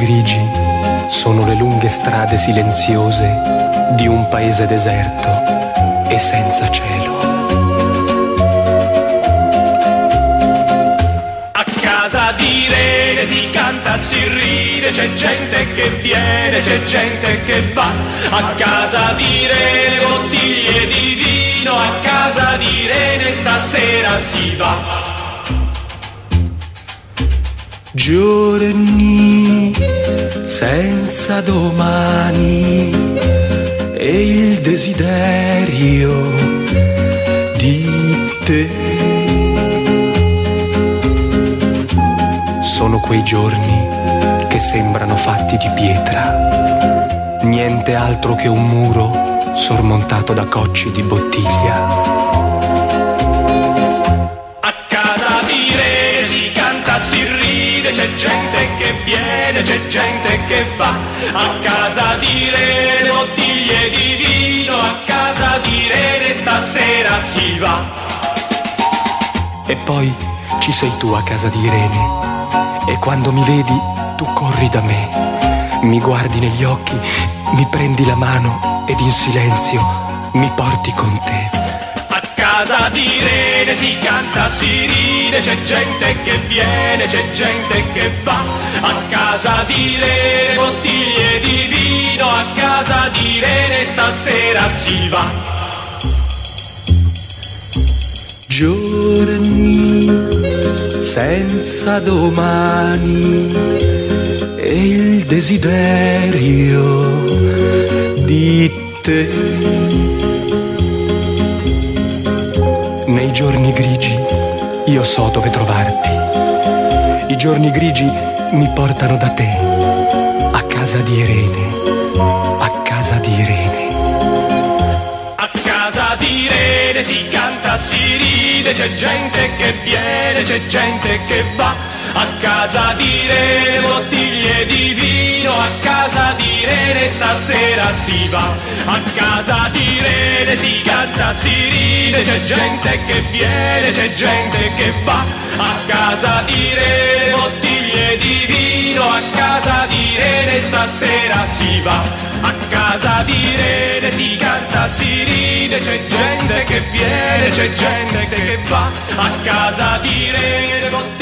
grigi sono le lunghe strade silenziose di un paese deserto e senza cielo. A casa di Irene si canta, si ride, c'è gente che viene, c'è gente che va. A casa di Irene bottiglie di vino, a casa di Irene stasera si va. Giorni senza domani e il desiderio di te. Sono quei giorni che sembrano fatti di pietra, niente altro che un muro sormontato da cocci di bottiglia. A casa di Irene si canta, si ride, c'è gente che viene, c'è gente che va. A casa di Irene bottiglie di vino, a casa di Irene stasera si va. E poi ci sei tu a casa di Irene, e quando mi vedi tu corri da me, mi guardi negli occhi, mi prendi la mano ed in silenzio mi porti con te. A casa di Irene si canta, si ride, c'è gente che viene, c'è gente che va. A casa di Irene bottiglie di vino, a casa di Irene stasera si va. Giorni senza domani e il desiderio di te. Nei giorni grigi io so dove trovarti. I giorni grigi mi portano da te, a casa di Irene, a casa di Irene. A casa di Irene si canta, si ride, c'è gente che viene, c'è gente che va. A casa di Irene bottiglie di vino, a casa di Irene stasera si va. A casa di Irene si canta, si ride, c'è gente che viene, c'è gente che va. A casa di Irene bottiglie di vino, a casa di Irene stasera si va. A casa di Irene si canta, si ride, c'è gente che viene, c'è gente che va. A casa di Irene